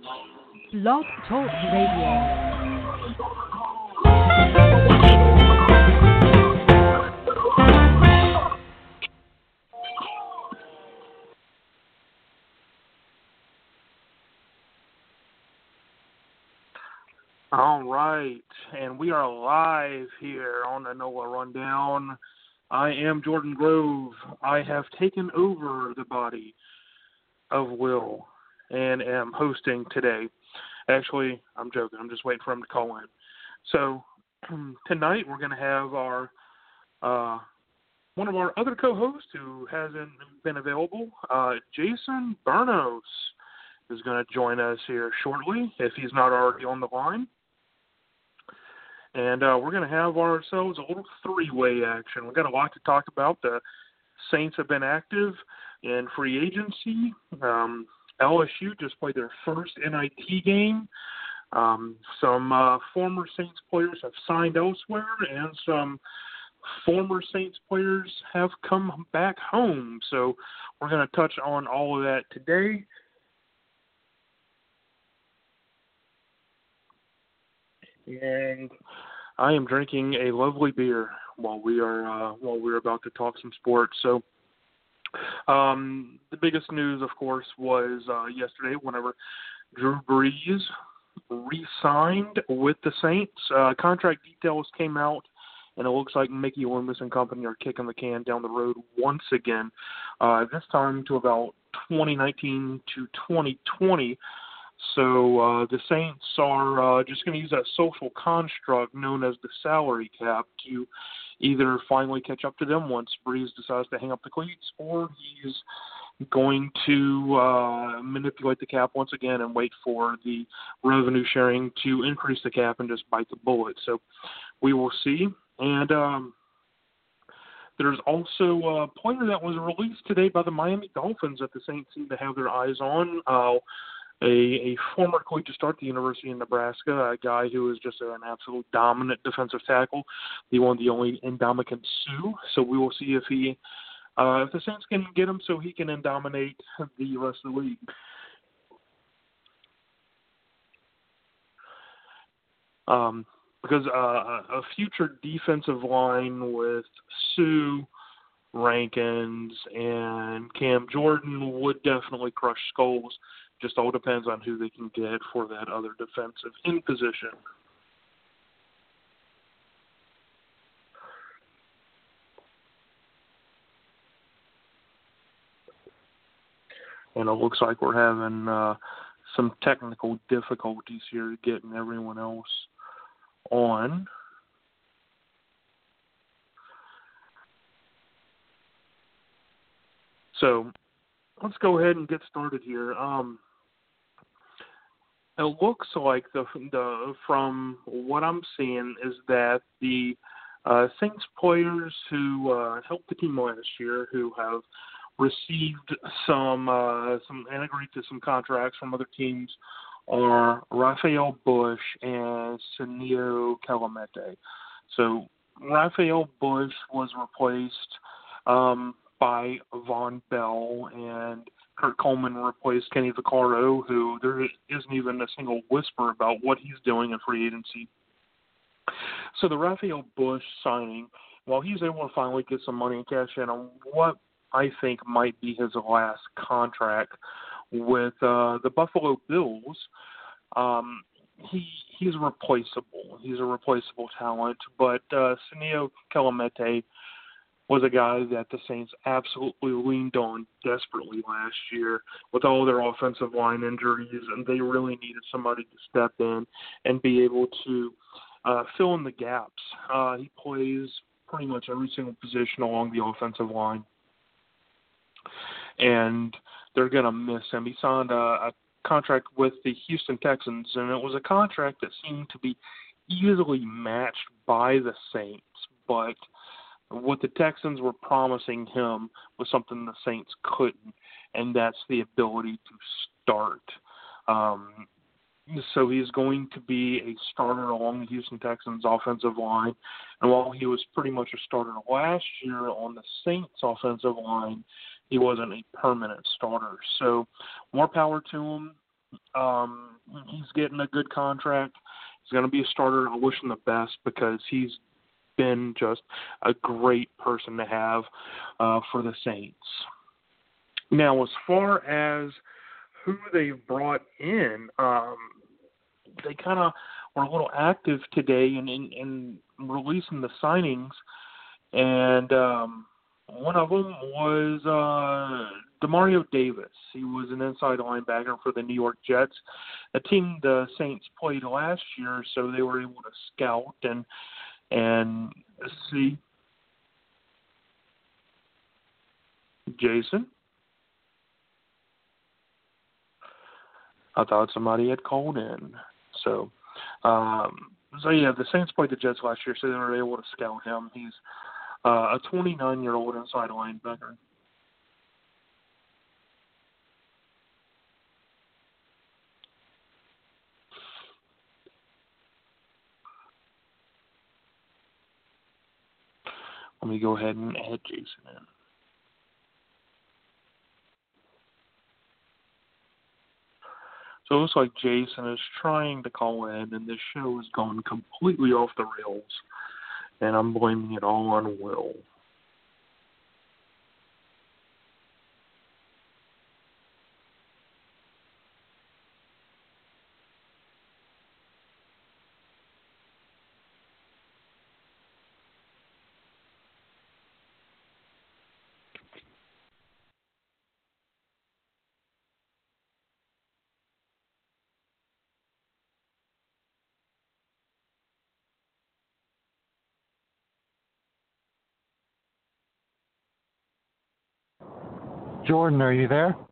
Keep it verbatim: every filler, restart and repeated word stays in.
Blog Talk Radio. All right, and we are live here on the NOLA Rundown. I am Jordan Grove. I have taken over the body of Will and am hosting today. Actually, I'm joking. I'm just waiting for him to call in. So tonight we're going to have our uh, one of our other co-hosts who hasn't been available, uh, Jason Bernos, is going to join us here shortly if he's not already on the line. And uh, we're going to have ourselves a little three-way action. We've got a lot to talk about. The Saints have been active in free agency. Um, L S U just played their first N I T game. Um, some uh, former Saints players have signed elsewhere, and some former Saints players have come back home. So we're going to touch on all of that today. And I am drinking a lovely beer while we are uh, while we're about to talk some sports. So, um, the biggest news, of course, was uh, yesterday whenever Drew Brees re-signed with the Saints. Uh, contract details came out, and it looks like Mickey Loomis and company are kicking the can down the road once again. Uh, this time to about twenty nineteen to twenty twenty. So uh, the Saints are uh, just going to use that social construct known as the salary cap to either finally catch up to them once Brees decides to hang up the cleats, or he's going to uh, manipulate the cap once again and wait for the revenue sharing to increase the cap and just bite the bullet. So we will see. And um, there's also a player that was released today by the Miami Dolphins that the Saints seem to have their eyes on. Uh, A, a former collegiate start at the University of Nebraska, a guy who is just an absolute dominant defensive tackle, the one, the only Ndamukong Suh. So we will see if he, uh, if the Saints can get him, so he can then dominate the rest of the league. Um, because uh, a future defensive line with Suh, Rankins, and Cam Jordan would definitely crush skulls. Just all depends on who they can get for that other defensive end position. And it looks like we're having uh, some technical difficulties here getting everyone else on. So let's go ahead and get started here. Um, It looks like the the from what I'm seeing is that the uh, Saints players who uh, helped the team last year, who have received some uh, some and agreed to some contracts from other teams, are Rafael Bush and Senio Kelemete. So Rafael Bush was replaced um, by Von Bell, and Kurt Coleman replaced Kenny Vaccaro, who there isn't even a single whisper about what he's doing in free agency. So the Rafael Bush signing, while he's able to finally get some money and cash in on what I think might be his last contract with uh, the Buffalo Bills, um, he he's replaceable. He's a replaceable talent. But uh, Senio Kelemete was a guy that the Saints absolutely leaned on desperately last year with all their offensive line injuries, and they really needed somebody to step in and be able to uh, fill in the gaps. Uh, he plays pretty much every single position along the offensive line, and they're going to miss him. He signed a, a contract with the Houston Texans, and it was a contract that seemed to be easily matched by the Saints, but what the Texans were promising him was something the Saints couldn't, and that's the ability to start. Um, so he's going to be a starter along the Houston Texans offensive line. And while he was pretty much a starter last year on the Saints offensive line, he wasn't a permanent starter. So more power to him. Um, he's getting a good contract. He's going to be a starter. I wish him the best because he's been just a great person to have uh, for the Saints. Now, as far as who they've brought in, um, they kind of were a little active today in, in, in releasing the signings, and um, one of them was uh, Demario Davis. He was an inside linebacker for the New York Jets, a team the Saints played last year, so they were able to scout and and see. Jason? I thought somebody had called in. So, um, so yeah, the Saints played the Jets last year, so they were able to scout him. He's uh, a twenty-nine-year-old inside linebacker. Let me go ahead and add Jason in. So it looks like Jason is trying to call in, and this show has gone completely off the rails, and I'm blaming it all on Will. Jordan, are you there?